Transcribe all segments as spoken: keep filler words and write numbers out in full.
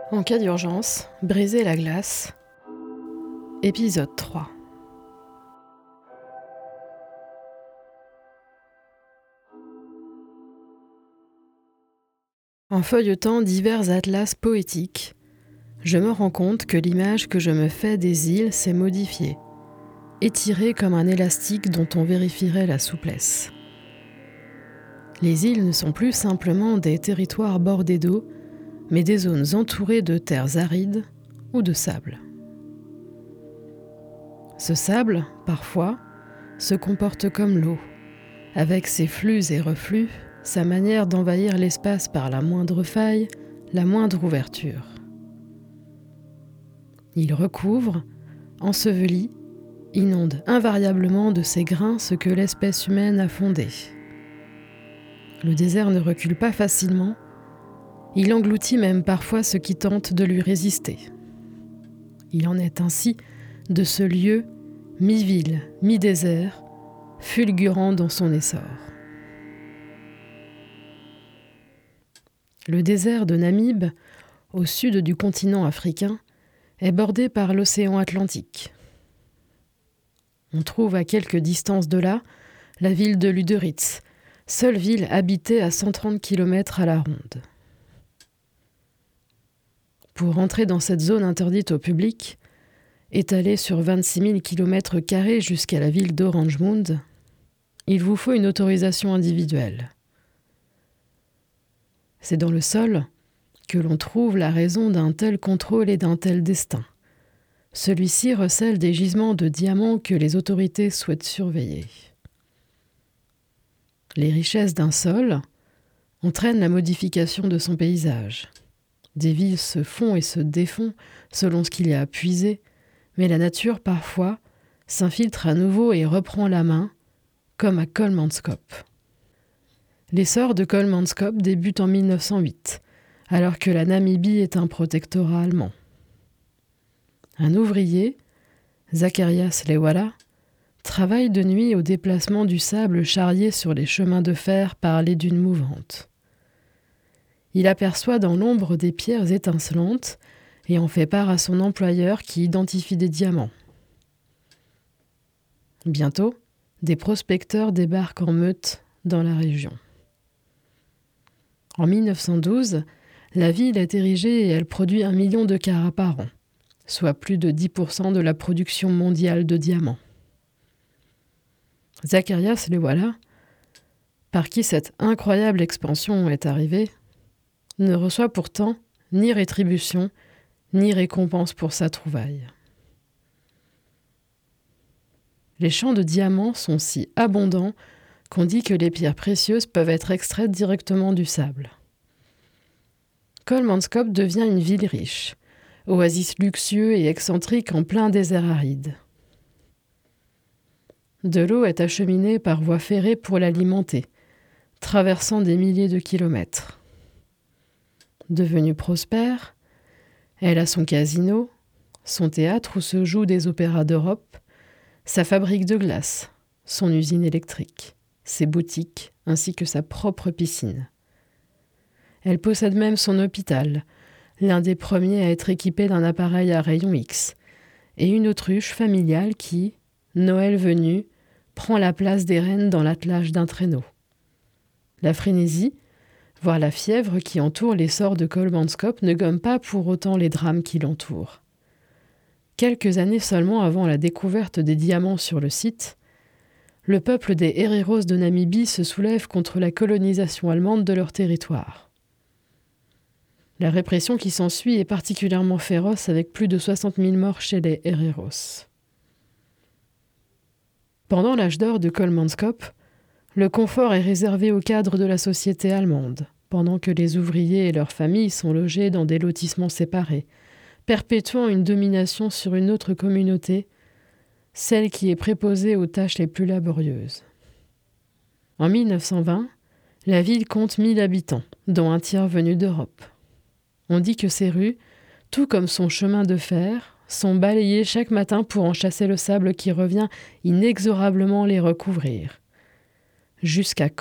En cas d'urgence, briser la glace. Épisode trois. En feuilletant divers atlas poétiques, je me rends compte que l'image que je me fais des îles s'est modifiée, étirée comme un élastique dont on vérifierait la souplesse. Les îles ne sont plus simplement des territoires bordés d'eau, mais des zones entourées de terres arides ou de sable. Ce sable, parfois, se comporte comme l'eau, avec ses flux et reflux, sa manière d'envahir l'espace par la moindre faille, la moindre ouverture. Il recouvre, ensevelit, inonde invariablement de ses grains ce que l'espèce humaine a fondé. Le désert ne recule pas facilement, il engloutit même parfois ce qui tente de lui résister. Il en est ainsi de ce lieu mi-ville, mi-désert, fulgurant dans son essor. Le désert de Namib, au sud du continent africain, est bordé par l'océan Atlantique. On trouve à quelque distance de là la ville de Lüderitz, seule ville habitée à cent trente kilomètres à la ronde. Pour entrer dans cette zone interdite au public, étalée sur vingt-six mille kilomètres carrés jusqu'à la ville d'Oranjemund, il vous faut une autorisation individuelle. C'est dans le sol que l'on trouve la raison d'un tel contrôle et d'un tel destin. Celui-ci recèle des gisements de diamants que les autorités souhaitent surveiller. Les richesses d'un sol entraînent la modification de son paysage. Des villes se font et se défont selon ce qu'il y a à puiser, mais la nature, parfois, s'infiltre à nouveau et reprend la main, comme à Kolmanskop. L'essor de Kolmanskop débute en mille neuf cent huit, alors que la Namibie est un protectorat allemand. Un ouvrier, Zacharias Lewala, travaille de nuit au déplacement du sable charrié sur les chemins de fer par les dunes mouvantes. Il aperçoit dans l'ombre des pierres étincelantes et en fait part à son employeur qui identifie des diamants. Bientôt, des prospecteurs débarquent en meute dans la région. En mille neuf cent douze, la ville est érigée et elle produit un million de carats par an, soit plus de dix pour cent de la production mondiale de diamants. Zacharias Lewala, par qui cette incroyable expansion est arrivée, ne reçoit pourtant ni rétribution, ni récompense pour sa trouvaille. Les champs de diamants sont si abondants qu'on dit que les pierres précieuses peuvent être extraites directement du sable. Kolmanskop devient une ville riche, oasis luxueux et excentrique en plein désert aride. De l'eau est acheminée par voie ferrée pour l'alimenter, traversant des milliers de kilomètres. Devenue prospère, elle a son casino, son théâtre où se jouent des opéras d'Europe, sa fabrique de glace, son usine électrique, ses boutiques ainsi que sa propre piscine. Elle possède même son hôpital, l'un des premiers à être équipé d'un appareil à rayons X, et une autruche familiale qui, Noël venu, prend la place des reines dans l'attelage d'un traîneau. La frénésie, voire la fièvre qui entoure l'essor de Kolmanskop ne gomme pas pour autant les drames qui l'entourent. Quelques années seulement avant la découverte des diamants sur le site, le peuple des Héréros de Namibie se soulève contre la colonisation allemande de leur territoire. La répression qui s'ensuit est particulièrement féroce avec plus de soixante mille morts chez les Héréros. Pendant l'âge d'or de Kolmanskop, le confort est réservé aux cadres de la société allemande, pendant que les ouvriers et leurs familles sont logés dans des lotissements séparés, perpétuant une domination sur une autre communauté, celle qui est préposée aux tâches les plus laborieuses. En mille neuf cent vingt, la ville compte mille habitants, dont un tiers venus d'Europe. On dit que ces rues, tout comme son chemin de fer, sont balayées chaque matin pour en chasser le sable qui revient inexorablement les recouvrir. Jusqu'à quand ?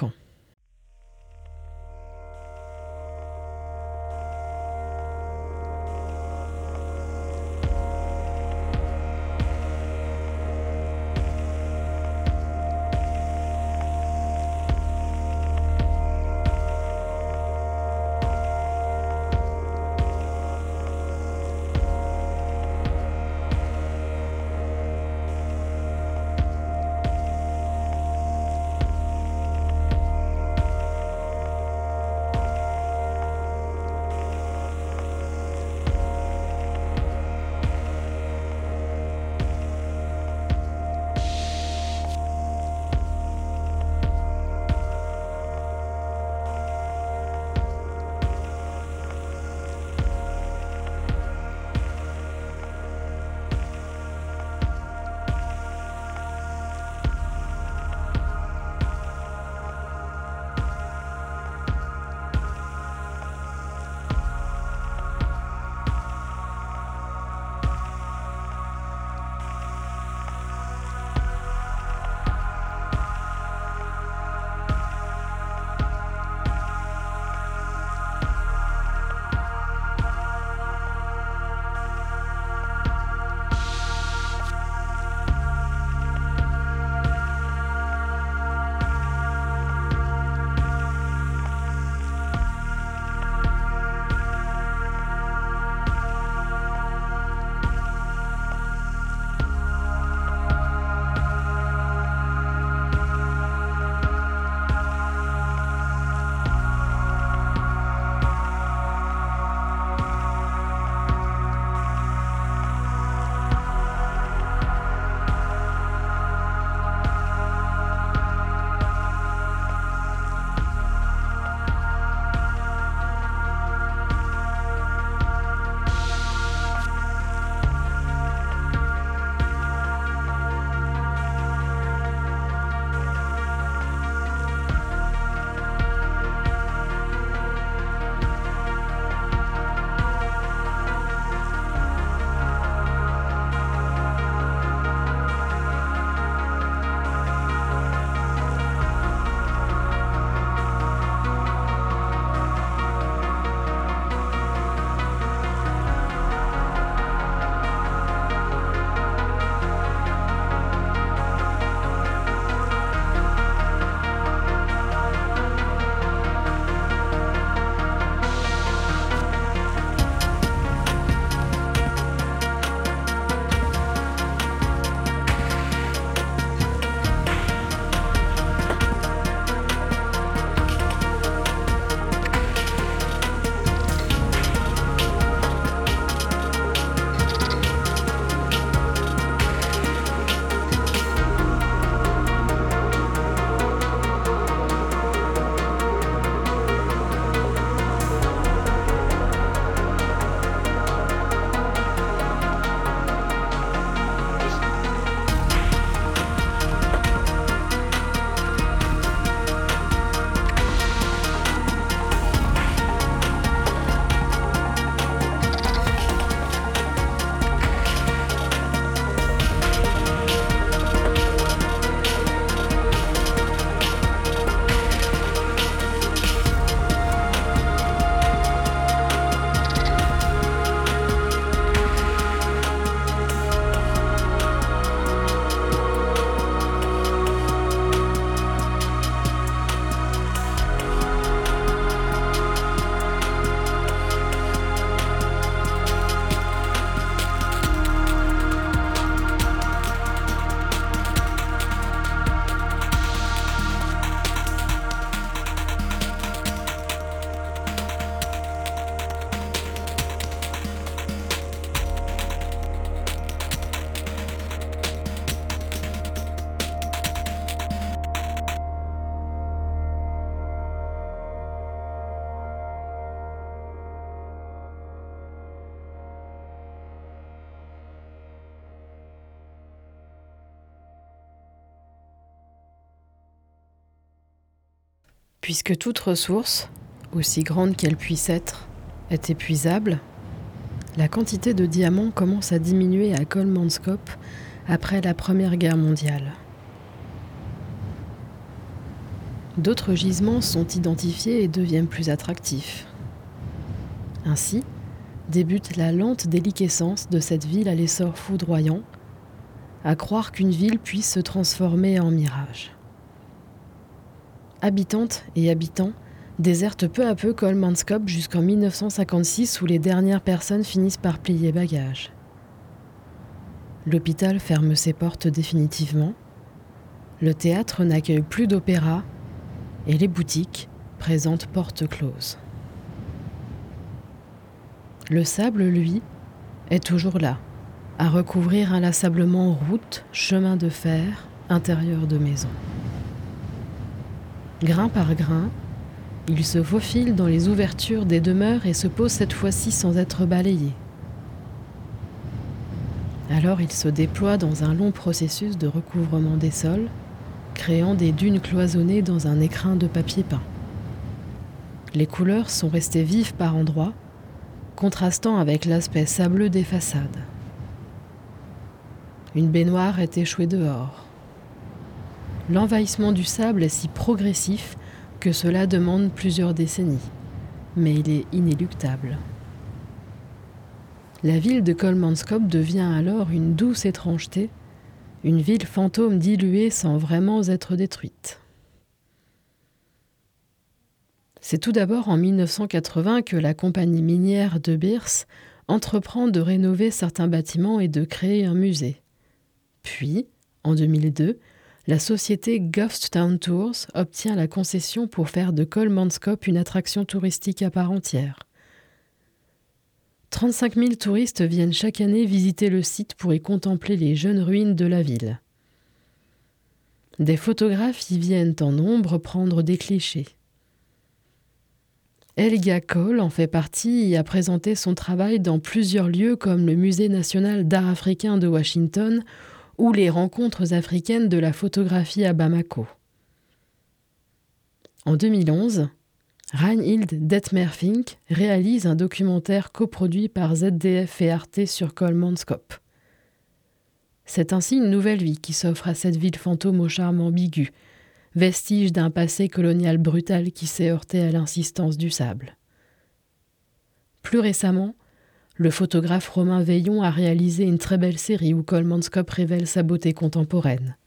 Puisque toute ressource, aussi grande qu'elle puisse être, est épuisable, la quantité de diamants commence à diminuer à Colemanskop après la Première Guerre mondiale. D'autres gisements sont identifiés et deviennent plus attractifs. Ainsi, débute la lente déliquescence de cette ville à l'essor foudroyant, à croire qu'une ville puisse se transformer en mirage. Habitantes et habitants désertent peu à peu Colemanskop jusqu'en dix-neuf cent cinquante-six où les dernières personnes finissent par plier bagages. L'hôpital ferme ses portes définitivement, le théâtre n'accueille plus d'opéra et les boutiques présentent portes closes. Le sable, lui, est toujours là, à recouvrir inlassablement routes, chemins de fer, intérieurs de maisons. Grain par grain, il se faufile dans les ouvertures des demeures et se pose cette fois-ci sans être balayé. Alors il se déploie dans un long processus de recouvrement des sols, créant des dunes cloisonnées dans un écrin de papier peint. Les couleurs sont restées vives par endroits, contrastant avec l'aspect sableux des façades. Une baignoire est échouée dehors. L'envahissement du sable est si progressif que cela demande plusieurs décennies, mais il est inéluctable. La ville de Colemanskop devient alors une douce étrangeté, une ville fantôme diluée sans vraiment être détruite. C'est tout d'abord en dix-neuf cent quatre-vingts que la compagnie minière De Beers entreprend de rénover certains bâtiments et de créer un musée. Puis, en deux mille deux, la société Ghost Town Tours obtient la concession pour faire de Colemanskop une attraction touristique à part entière. trente-cinq mille touristes viennent chaque année visiter le site pour y contempler les jeunes ruines de la ville. Des photographes y viennent en nombre prendre des clichés. Helga Cole en fait partie et a présenté son travail dans plusieurs lieux comme le Musée national d'art africain de Washington ou les rencontres africaines de la photographie à Bamako. En deux mille onze, Reinhild Detmer-Fink réalise un documentaire coproduit par Z D F et Arte sur Colemanskop. C'est ainsi une nouvelle vie qui s'offre à cette ville fantôme au charme ambigu, vestige d'un passé colonial brutal qui s'est heurté à l'insistance du sable. Plus récemment, le photographe Romain Veillon a réalisé une très belle série où Colemanskop révèle sa beauté contemporaine.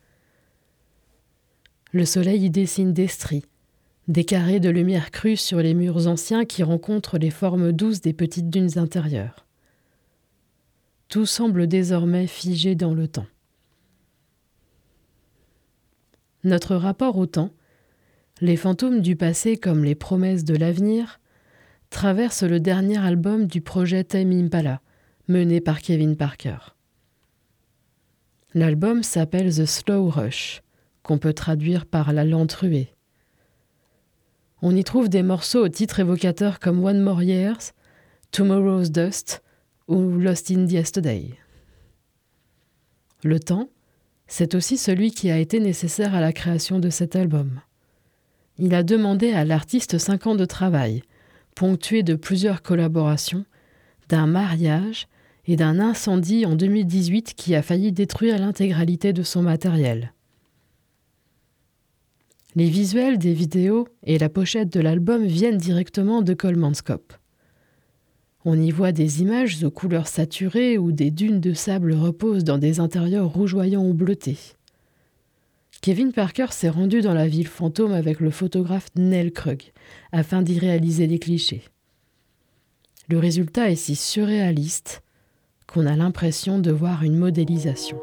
Le soleil y dessine des stries, des carrés de lumière crue sur les murs anciens qui rencontrent les formes douces des petites dunes intérieures. Tout semble désormais figé dans le temps. Notre rapport au temps, les fantômes du passé comme les promesses de l'avenir, traverse le dernier album du projet Tame Impala, mené par Kevin Parker. L'album s'appelle The Slow Rush, qu'on peut traduire par la lente ruée. On y trouve des morceaux au titre évocateur comme One More Years, Tomorrow's Dust ou Lost in Yesterday. Le temps, c'est aussi celui qui a été nécessaire à la création de cet album. Il a demandé à l'artiste cinq ans de travail, ponctué de plusieurs collaborations, d'un mariage et d'un incendie en deux mille dix-huit qui a failli détruire l'intégralité de son matériel. Les visuels des vidéos et la pochette de l'album viennent directement de Colemanskop. On y voit des images aux couleurs saturées où des dunes de sable reposent dans des intérieurs rougeoyants ou bleutés. Kevin Parker s'est rendu dans la ville fantôme avec le photographe Nell Krug afin d'y réaliser les clichés. Le résultat est si surréaliste qu'on a l'impression de voir une modélisation.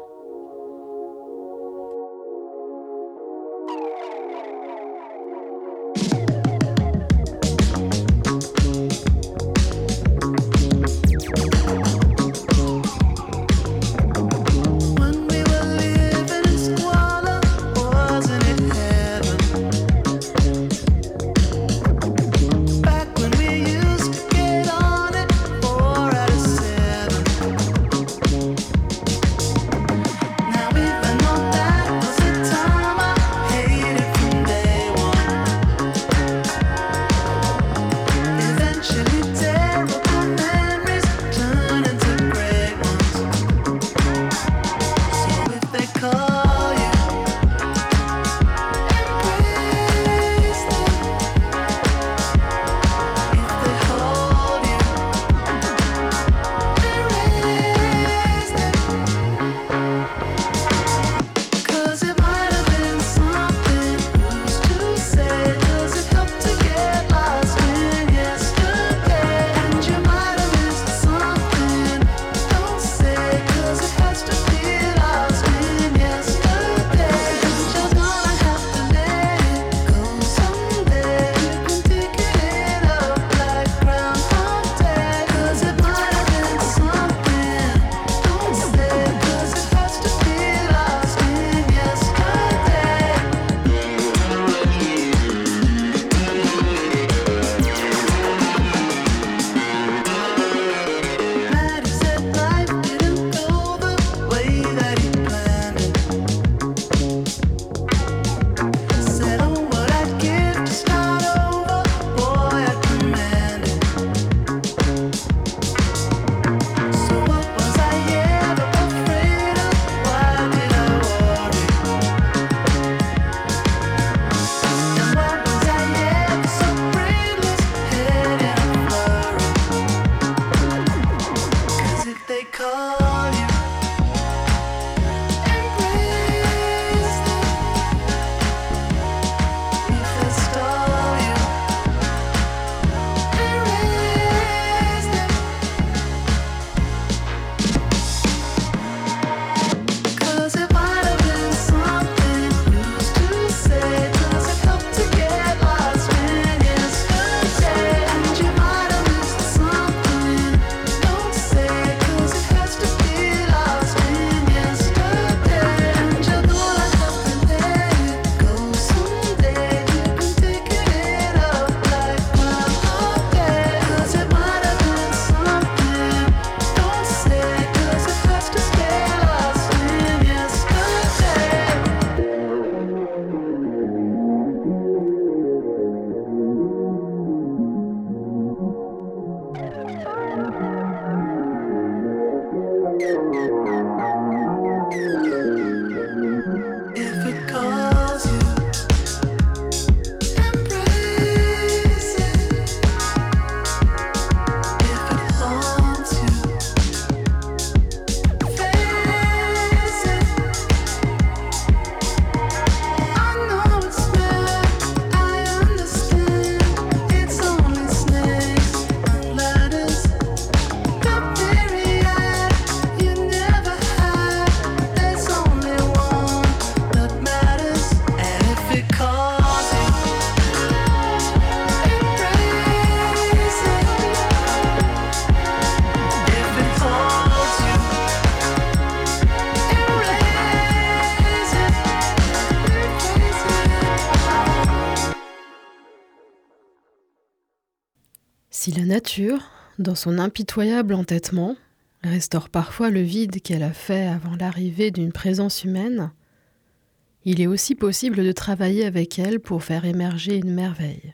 Si la nature, dans son impitoyable entêtement, restaure parfois le vide qu'elle a fait avant l'arrivée d'une présence humaine, il est aussi possible de travailler avec elle pour faire émerger une merveille.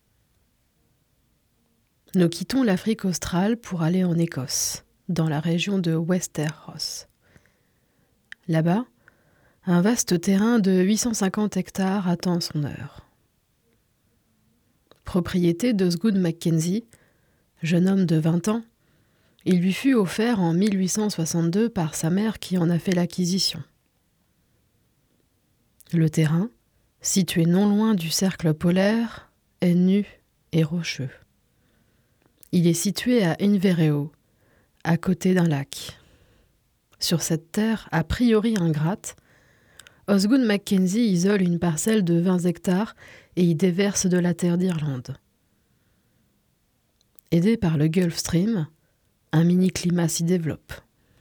Nous quittons l'Afrique australe pour aller en Écosse, dans la région de Westeros. Là-bas, un vaste terrain de huit cent cinquante hectares attend son heure. Propriété d'Osgood Mackenzie, jeune homme de vingt ans, il lui fut offert en mille huit cent soixante-deux par sa mère qui en a fait l'acquisition. Le terrain, situé non loin du cercle polaire, est nu et rocheux. Il est situé à Invereo, à côté d'un lac. Sur cette terre, a priori ingrate, Osgood Mackenzie isole une parcelle de vingt hectares et y déverse de la terre d'Irlande. Aidé par le Gulf Stream, un mini-climat s'y développe.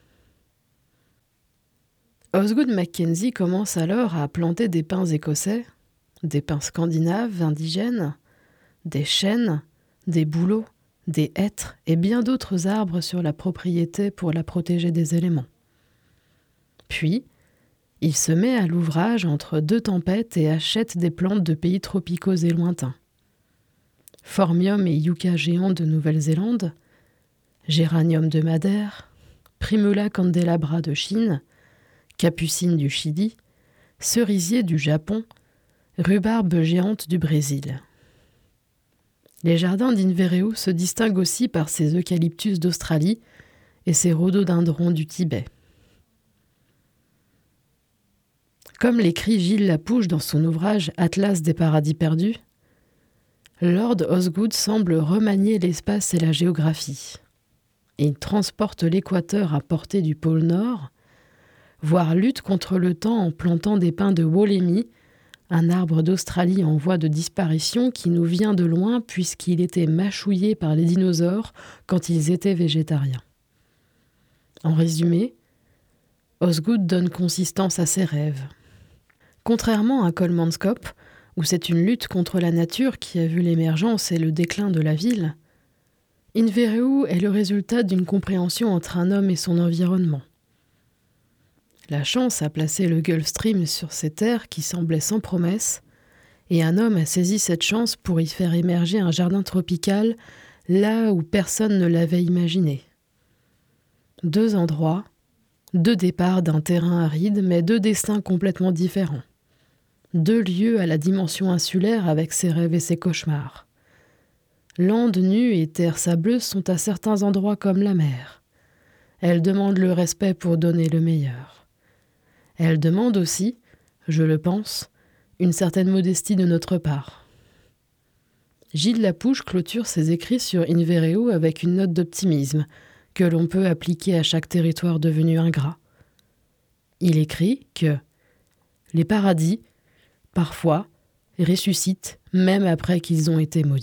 Osgood Mackenzie commence alors à planter des pins écossais, des pins scandinaves indigènes, des chênes, des bouleaux, des hêtres et bien d'autres arbres sur la propriété pour la protéger des éléments. Puis, il se met à l'ouvrage entre deux tempêtes et achète des plantes de pays tropicaux et lointains. Phormium et yucca géant de Nouvelle-Zélande, géranium de Madère, Primula candelabra de Chine, capucine du Chili, cerisier du Japon, rhubarbe géante du Brésil. Les jardins d'Invereo se distinguent aussi par ses eucalyptus d'Australie et ses rhododendrons du Tibet. Comme l'écrit Gilles Lapouche dans son ouvrage « Atlas des paradis perdus », Lord Osgood semble remanier l'espace et la géographie. Il transporte l'équateur à portée du pôle Nord, voire lutte contre le temps en plantant des pins de Wollemi, un arbre d'Australie en voie de disparition qui nous vient de loin puisqu'il était mâchouillé par les dinosaures quand ils étaient végétariens. En résumé, Osgood donne consistance à ses rêves. Contrairement à Coleman's-Cop, où c'est une lutte contre la nature qui a vu l'émergence et le déclin de la ville, Invereo est le résultat d'une compréhension entre un homme et son environnement. La chance a placé le Gulf Stream sur ces terres qui semblaient sans promesse, et un homme a saisi cette chance pour y faire émerger un jardin tropical là où personne ne l'avait imaginé. Deux endroits, deux départs d'un terrain aride, mais deux destins complètement différents. Deux lieux à la dimension insulaire avec ses rêves et ses cauchemars. Landes nues et terres sableuses sont à certains endroits comme la mer. Elles demandent le respect pour donner le meilleur. Elles demandent aussi, je le pense, une certaine modestie de notre part. Gilles Lapouche clôture ses écrits sur Invereo avec une note d'optimisme que l'on peut appliquer à chaque territoire devenu ingrat. Il écrit que « les paradis, parfois, ressuscitent même après qu'ils ont été maudits ».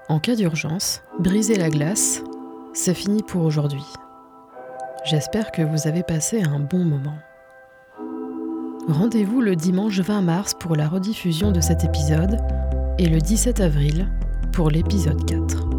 En cas d'urgence, briser la glace, c'est fini pour aujourd'hui. J'espère que vous avez passé un bon moment. Rendez-vous le dimanche vingt mars pour la rediffusion de cet épisode et le dix-sept avril pour l'épisode quatre.